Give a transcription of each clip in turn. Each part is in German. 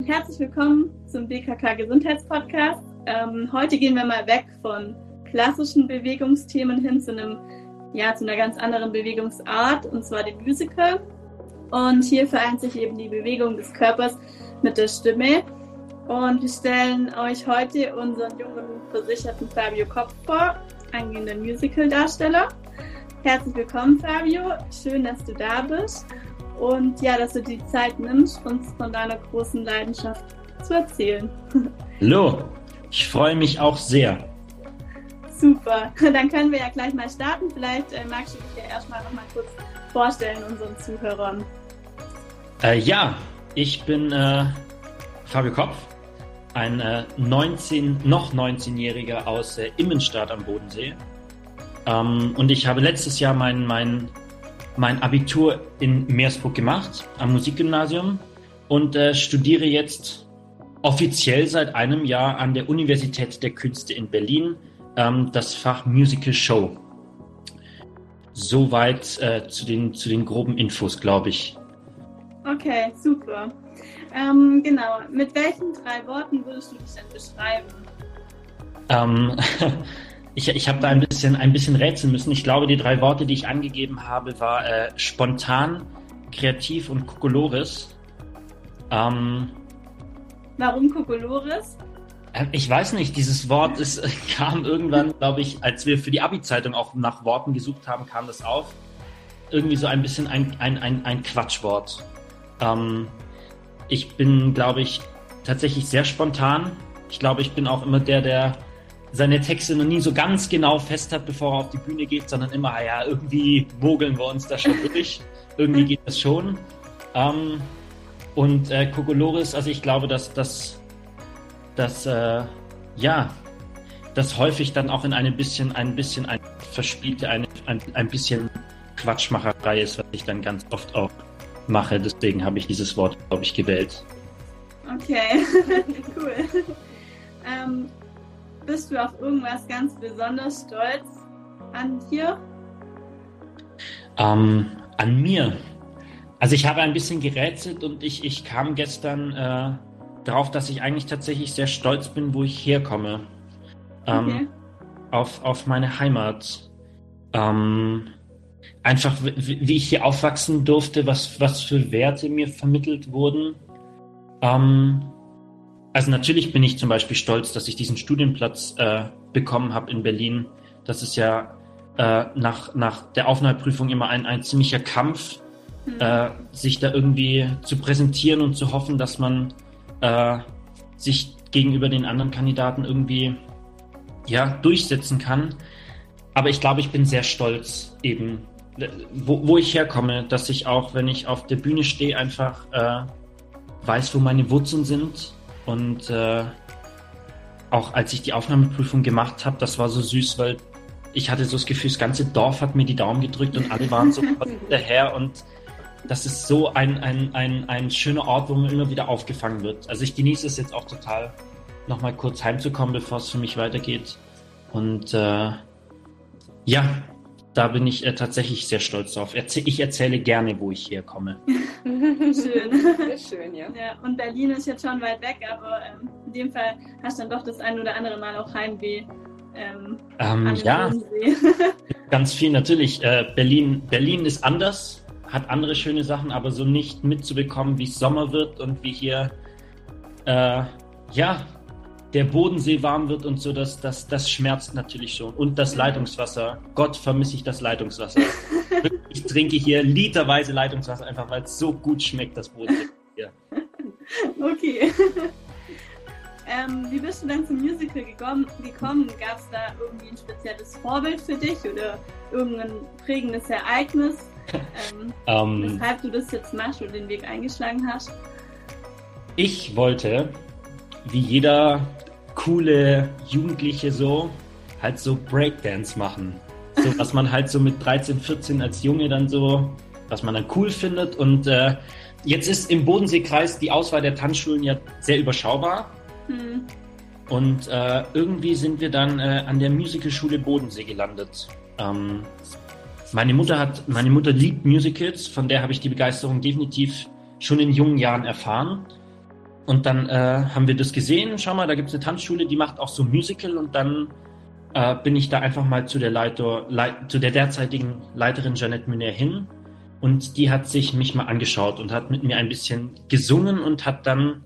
Herzlich willkommen zum BKK Gesundheitspodcast. Heute gehen wir mal weg von klassischen Bewegungsthemen hin zu einer ganz anderen Bewegungsart, und zwar dem Musical. Und hier vereint sich eben die Bewegung des Körpers mit der Stimme. Und wir stellen euch heute unseren jungen, versicherten Fabio Kopf vor, angehenden Musical-Darsteller. Herzlich willkommen, Fabio. Schön, dass du da bist. Und ja, dass du die Zeit nimmst, uns von deiner großen Leidenschaft zu erzählen. Hallo, ich freue mich auch sehr. Super, dann können wir ja gleich mal starten. Vielleicht magst du dich ja erstmal noch mal kurz vorstellen unseren Zuhörern. Ich bin Fabio Kopf, ein noch 19-Jähriger aus Immenstadt am Bodensee. Und ich habe letztes Jahr mein Abitur in Meersburg gemacht, am Musikgymnasium, und studiere jetzt offiziell seit einem Jahr an der Universität der Künste in Berlin das Fach Musical Show. Soweit zu den groben Infos, glaube ich. Okay, super. Genau, mit welchen 3 Worten würdest du dich denn beschreiben? Ich habe da ein bisschen rätseln müssen. Ich glaube, die 3 Worte, die ich angegeben habe, war spontan, kreativ und Kokolores. Warum Kokolores? Ich weiß nicht, dieses Wort kam irgendwann, glaube ich, als wir für die Abi-Zeitung auch nach Worten gesucht haben, kam das auf. Irgendwie so ein bisschen ein Quatschwort. Ich bin, glaube ich, tatsächlich sehr spontan. Ich glaube, ich bin auch immer der seine Texte noch nie so ganz genau fest hat, bevor er auf die Bühne geht, sondern immer, irgendwie mogeln wir uns da schon durch. Irgendwie geht das schon. Und Kokolores, also ich glaube, dass das häufig dann auch in ein bisschen verspielte, ein bisschen Quatschmacherei ist, was ich dann ganz oft auch mache. Deswegen habe ich dieses Wort, glaube ich, gewählt. Okay, cool. Bist du auf irgendwas ganz besonders stolz an dir? An mir? Also ich habe ein bisschen gerätselt und ich kam gestern drauf, dass ich eigentlich tatsächlich sehr stolz bin, wo ich herkomme. Okay. Auf meine Heimat. Einfach, wie ich hier aufwachsen durfte, was für Werte mir vermittelt wurden. Also natürlich bin ich zum Beispiel stolz, dass ich diesen Studienplatz bekommen habe in Berlin. Das ist ja nach der Aufnahmeprüfung immer ein ziemlicher Kampf, sich da irgendwie zu präsentieren und zu hoffen, dass man sich gegenüber den anderen Kandidaten irgendwie durchsetzen kann. Aber ich glaube, ich bin sehr stolz eben, wo ich herkomme, dass ich auch, wenn ich auf der Bühne stehe, einfach weiß, wo meine Wurzeln sind. Und auch als ich die Aufnahmeprüfung gemacht habe, das war so süß, weil ich hatte so das Gefühl, das ganze Dorf hat mir die Daumen gedrückt und alle waren so hinterher. Und das ist so ein schöner Ort, wo man immer wieder aufgefangen wird. Also ich genieße es jetzt auch total, nochmal kurz heimzukommen, bevor es für mich weitergeht. Und da bin ich tatsächlich sehr stolz drauf. Ich erzähle gerne, wo ich herkomme. Schön. Sehr schön, ja. Ja. Und Berlin ist jetzt schon weit weg, aber in dem Fall hast du dann doch das ein oder andere Mal auch Heimweh an den Bodensee. Ganz viel natürlich. Berlin ist anders, hat andere schöne Sachen, aber so nicht mitzubekommen, wie es Sommer wird und wie hier der Bodensee warm wird und so, das schmerzt natürlich schon. Und das Leitungswasser. Gott, vermisse ich das Leitungswasser. Ich trinke hier literweise Leitungswasser, einfach weil es so gut schmeckt, das Bodensee. Ja. Okay. Wie bist du dann zum Musical gekommen? Gab es da irgendwie ein spezielles Vorbild für dich oder irgendein prägendes Ereignis, weshalb du das jetzt machst oder den Weg eingeschlagen hast? Ich wollte, wie jeder coole Jugendliche so Breakdance machen. So, was man halt so mit 13, 14 als Junge dann so, was man dann cool findet. Und jetzt ist im Bodenseekreis die Auswahl der Tanzschulen ja sehr überschaubar. Und irgendwie sind wir dann an der Musicalschule Bodensee gelandet. Meine Mutter liebt Musicals, von der habe ich die Begeisterung definitiv schon in jungen Jahren erfahren. Und dann haben wir das gesehen, schau mal, da gibt es eine Tanzschule, die macht auch so Musical und dann bin ich da einfach mal zu der derzeitigen Leiterin Jeanette Müner hin und die hat sich mich mal angeschaut und hat mit mir ein bisschen gesungen und hat dann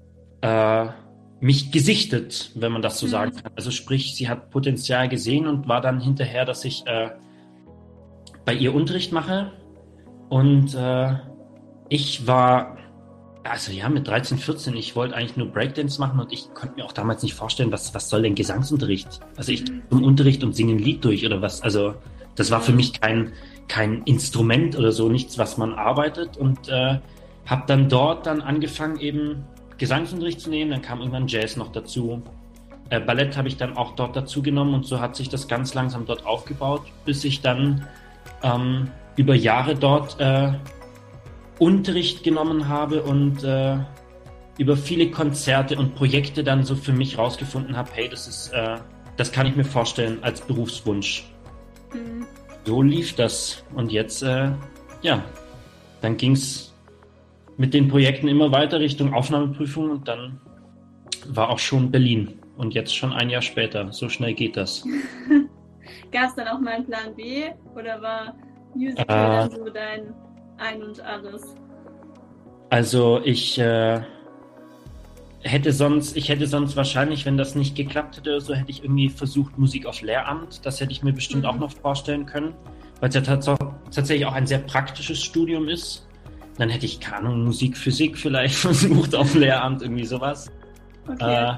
mich gesichtet, wenn man das so sagen kann. Also sprich, sie hat Potenzial gesehen und war dann hinterher, dass ich bei ihr Unterricht mache und ich war also ja, mit 13, 14, ich wollte eigentlich nur Breakdance machen und ich konnte mir auch damals nicht vorstellen, was soll denn Gesangsunterricht? Also ich zum Unterricht und singe ein Lied durch oder was? Also das war für mich kein Instrument oder so, nichts, was man arbeitet und habe dann dort angefangen, eben Gesangsunterricht zu nehmen, dann kam irgendwann Jazz noch dazu. Ballett habe ich dann auch dort dazu genommen und so hat sich das ganz langsam dort aufgebaut, bis ich dann über Jahre dort Unterricht genommen habe und über viele Konzerte und Projekte dann so für mich rausgefunden habe, hey, das kann ich mir vorstellen als Berufswunsch. Mhm. So lief das. Und jetzt, dann ging es mit den Projekten immer weiter Richtung Aufnahmeprüfung und dann war auch schon Berlin. Und jetzt schon ein Jahr später. So schnell geht das. Gab es dann auch mal einen Plan B oder war Musical dann so dein Ein und alles? Also ich hätte sonst wahrscheinlich, wenn das nicht geklappt hätte, so hätte ich irgendwie versucht, Musik auf Lehramt. Das hätte ich mir bestimmt auch noch vorstellen können, weil es ja tatsächlich auch ein sehr praktisches Studium ist. Dann hätte ich, keine Ahnung, Musik, Physik vielleicht versucht auf Lehramt, irgendwie sowas. Okay.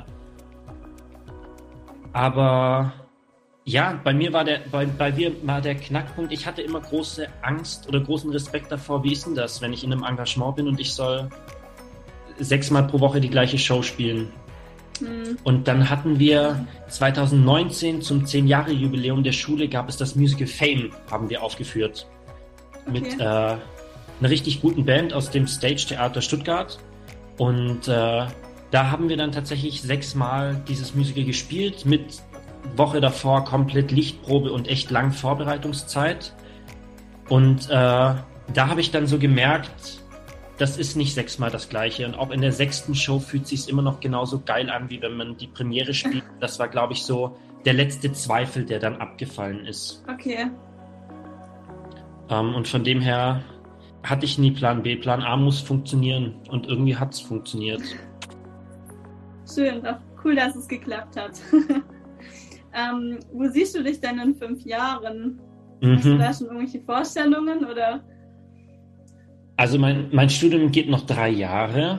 Aber ja, bei mir war der Knackpunkt, ich hatte immer große Angst oder großen Respekt davor, wie ist denn das, wenn ich in einem Engagement bin und ich soll 6-mal pro Woche die gleiche Show spielen. Und dann hatten wir 2019 zum 10-Jahre-Jubiläum der Schule gab es das Musical Fame, haben wir aufgeführt. Okay. Mit einer richtig guten Band aus dem Stage Theater Stuttgart. Und da haben wir dann tatsächlich 6-mal dieses Musical gespielt mit Woche davor komplett Lichtprobe und echt lang Vorbereitungszeit. Und da habe ich dann so gemerkt, das ist nicht 6-mal das Gleiche. Und auch in der 6. Show fühlt es sich immer noch genauso geil an, wie wenn man die Premiere spielt. Das war, glaube ich, so der letzte Zweifel, der dann abgefallen ist. Okay. Und von dem her hatte ich nie Plan B. Plan A muss funktionieren. Und irgendwie hat es funktioniert. Schön, auch cool, dass es geklappt hat. Wo siehst du dich denn in 5 Jahren? Hast du da schon irgendwelche Vorstellungen oder? Also mein Studium geht noch 3 Jahre.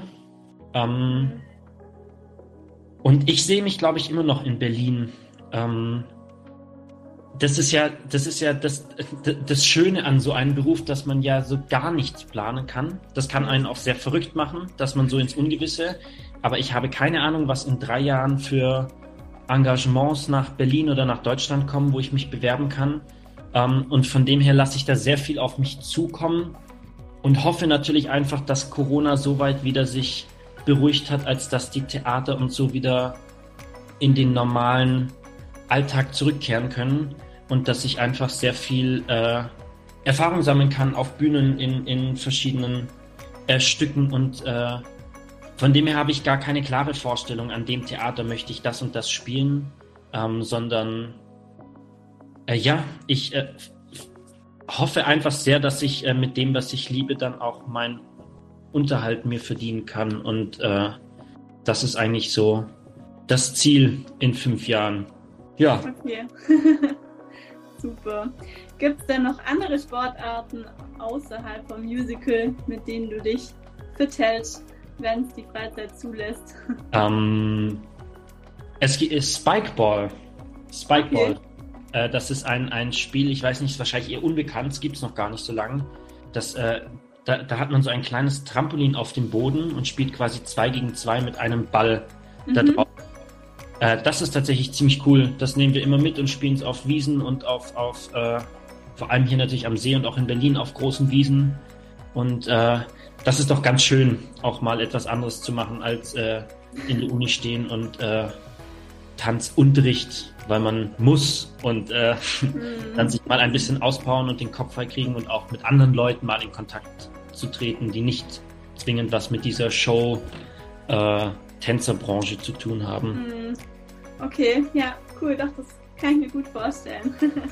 Und ich sehe mich, glaube ich, immer noch in Berlin. Das ist ja das Schöne an so einem Beruf, dass man ja so gar nichts planen kann. Das kann einen auch sehr verrückt machen, dass man so ins Ungewisse. Aber ich habe keine Ahnung, was in 3 Jahren für Engagements nach Berlin oder nach Deutschland kommen, wo ich mich bewerben kann. Und von dem her lasse ich da sehr viel auf mich zukommen und hoffe natürlich einfach, dass Corona so weit wieder sich beruhigt hat, als dass die Theater und so wieder in den normalen Alltag zurückkehren können und dass ich einfach sehr viel Erfahrung sammeln kann auf Bühnen in verschiedenen Stücken und von dem her habe ich gar keine klare Vorstellung, an dem Theater möchte ich das und das spielen, sondern ich hoffe einfach sehr, dass ich mit dem, was ich liebe, dann auch meinen Unterhalt mir verdienen kann und das ist eigentlich so das Ziel in 5 Jahren. Ja. Okay. Super. Gibt es denn noch andere Sportarten außerhalb vom Musical, mit denen du dich fit hältst, wenn es die Freizeit zulässt? Es ist Spikeball. Okay. Das ist ein Spiel, ich weiß nicht, ist wahrscheinlich eher unbekannt, es gibt es noch gar nicht so lange. Da hat man so ein kleines Trampolin auf dem Boden und spielt quasi 2 gegen 2 mit einem Ball da drauf. Das ist tatsächlich ziemlich cool. Das nehmen wir immer mit und spielen es auf Wiesen und auf vor allem hier natürlich am See und auch in Berlin auf großen Wiesen. Und das ist doch ganz schön, auch mal etwas anderes zu machen, als in der Uni stehen und Tanzunterricht, weil man muss und dann sich mal ein bisschen auspowern und den Kopf frei kriegen und auch mit anderen Leuten mal in Kontakt zu treten, die nicht zwingend was mit dieser Show Tänzerbranche zu tun haben. Okay, ja, cool, doch, das kann ich mir gut vorstellen.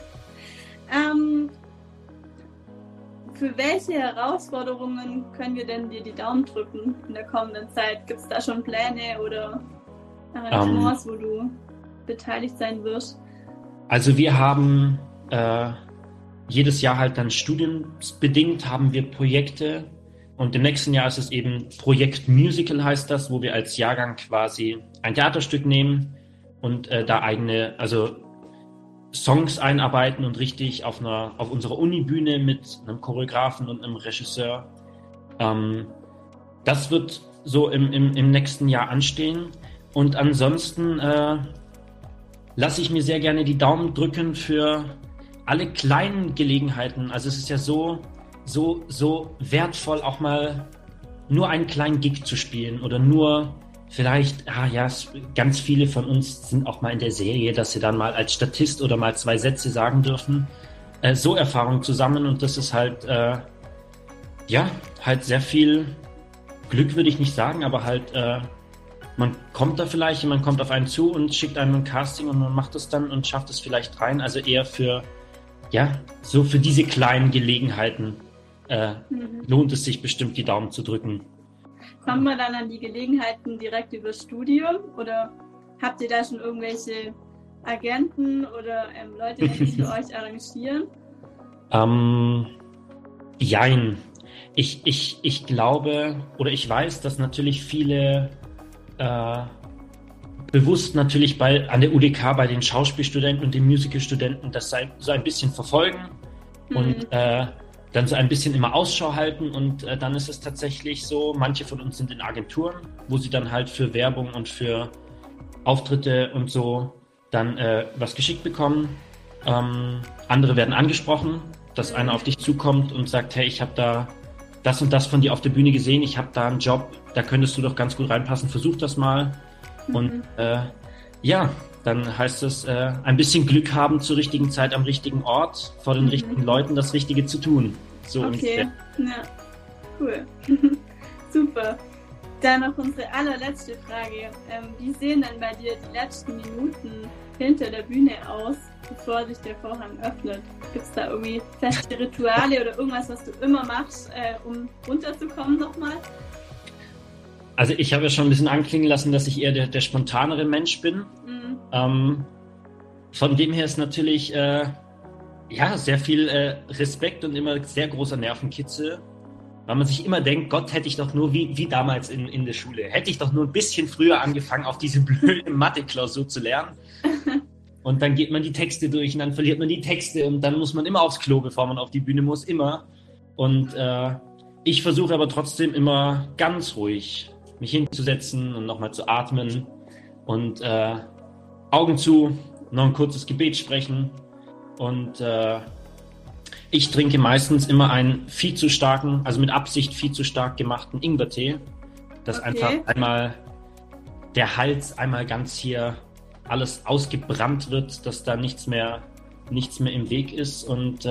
Für welche Herausforderungen können wir denn dir die Daumen drücken in der kommenden Zeit? Gibt es da schon Pläne oder Arrangements, wo du beteiligt sein wirst? Also wir haben jedes Jahr halt dann studienbedingt haben wir Projekte und im nächsten Jahr ist es eben Projekt Musical heißt das, wo wir als Jahrgang quasi ein Theaterstück nehmen und da eigene, also Songs einarbeiten und richtig auf unserer Unibühne mit einem Choreografen und einem Regisseur. Das wird so im nächsten Jahr anstehen. Und ansonsten lasse ich mir sehr gerne die Daumen drücken für alle kleinen Gelegenheiten. Also es ist ja so wertvoll, auch mal nur einen kleinen Gig zu spielen oder nur vielleicht, ganz viele von uns sind auch mal in der Serie, dass sie dann mal als Statist oder mal 2 Sätze sagen dürfen. So Erfahrung zusammen und das ist halt, halt sehr viel Glück, würde ich nicht sagen, aber halt, man kommt da vielleicht, jemand kommt auf einen zu und schickt einem ein Casting und man macht es dann und schafft es vielleicht rein. Also eher für diese kleinen Gelegenheiten lohnt es sich bestimmt, die Daumen zu drücken. Kommt man dann an die Gelegenheiten direkt übers Studium oder habt ihr da schon irgendwelche Agenten oder Leute, die sich für euch arrangieren? Jein. Ich glaube oder ich weiß, dass natürlich viele bewusst natürlich an der UDK bei den Schauspielstudenten und den Musicalstudenten das so ein bisschen verfolgen und dann so ein bisschen immer Ausschau halten und dann ist es tatsächlich so, manche von uns sind in Agenturen, wo sie dann halt für Werbung und für Auftritte und so dann was geschickt bekommen. Andere werden angesprochen, dass einer auf dich zukommt und sagt, hey, ich habe da das und das von dir auf der Bühne gesehen, ich habe da einen Job, da könntest du doch ganz gut reinpassen, versuch das mal. Und dann heißt es, ein bisschen Glück haben zur richtigen Zeit am richtigen Ort, vor den richtigen Leuten das Richtige zu tun. So okay, ja, cool. Super. Dann noch unsere allerletzte Frage. Wie sehen denn bei dir die letzten Minuten hinter der Bühne aus, bevor sich der Vorhang öffnet? Gibt es da irgendwie feste Rituale oder irgendwas, was du immer machst, um runterzukommen nochmal? Also ich habe ja schon ein bisschen anklingen lassen, dass ich eher der spontanere Mensch bin. Von dem her ist natürlich sehr viel Respekt und immer sehr großer Nervenkitzel, weil man sich immer denkt, Gott, hätte ich doch nur, wie damals in der Schule, hätte ich doch nur ein bisschen früher angefangen, auf diese blöde Mathe-Klausur zu lernen. Und dann geht man die Texte durch und dann verliert man die Texte und dann muss man immer aufs Klo, bevor man auf die Bühne muss, immer. Und ich versuche aber trotzdem immer ganz ruhig mich hinzusetzen und nochmal zu atmen und Augen zu, noch ein kurzes Gebet sprechen und ich trinke meistens immer einen viel zu starken, also mit Absicht viel zu stark gemachten Ingwertee, dass einfach einmal der Hals einmal ganz hier alles ausgebrannt wird, dass da nichts mehr im Weg ist und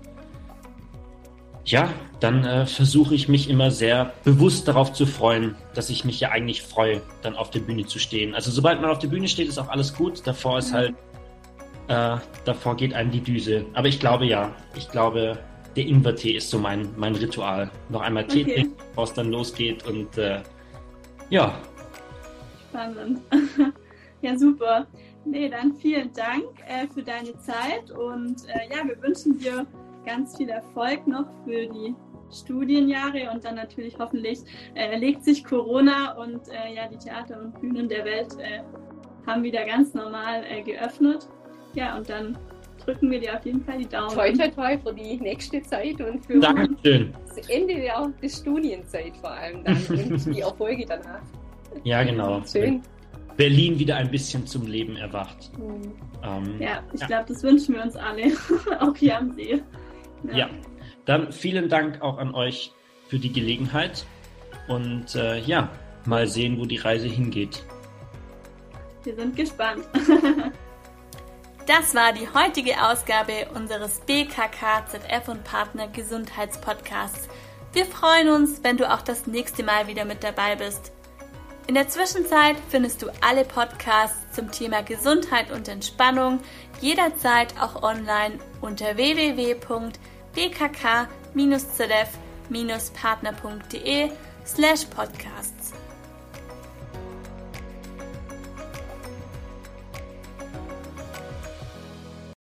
dann versuche ich mich immer sehr bewusst darauf zu freuen, dass ich mich ja eigentlich freue, dann auf der Bühne zu stehen. Also sobald man auf der Bühne steht, ist auch alles gut. Davor ist halt, davor geht einem die Düse. Aber ich glaube, der Ingwertee ist so mein Ritual. Noch einmal Tee trinken, bevor es dann losgeht und Spannend. Ja, super. Nee, dann vielen Dank für deine Zeit und wir wünschen dir ganz viel Erfolg noch für die Studienjahre und dann natürlich hoffentlich legt sich Corona und die Theater und Bühnen der Welt haben wieder ganz normal geöffnet. Ja, und dann drücken wir dir auf jeden Fall die Daumen. Toi, toi, toi für die nächste Zeit und für Dankeschön. Das Ende der Studienzeit vor allem dann und die Erfolge danach. Ja, genau. Schön. Berlin wieder ein bisschen zum Leben erwacht. Ich glaube, das wünschen wir uns alle, auch hier am See. Ja, dann vielen Dank auch an euch für die Gelegenheit und mal sehen, wo die Reise hingeht. Wir sind gespannt. Das war die heutige Ausgabe unseres BKK-ZF und Partner Gesundheitspodcasts. Wir freuen uns, wenn du auch das nächste Mal wieder mit dabei bist. In der Zwischenzeit findest du alle Podcasts zum Thema Gesundheit und Entspannung jederzeit auch online unter www.bkk-zf-partner.de/podcasts.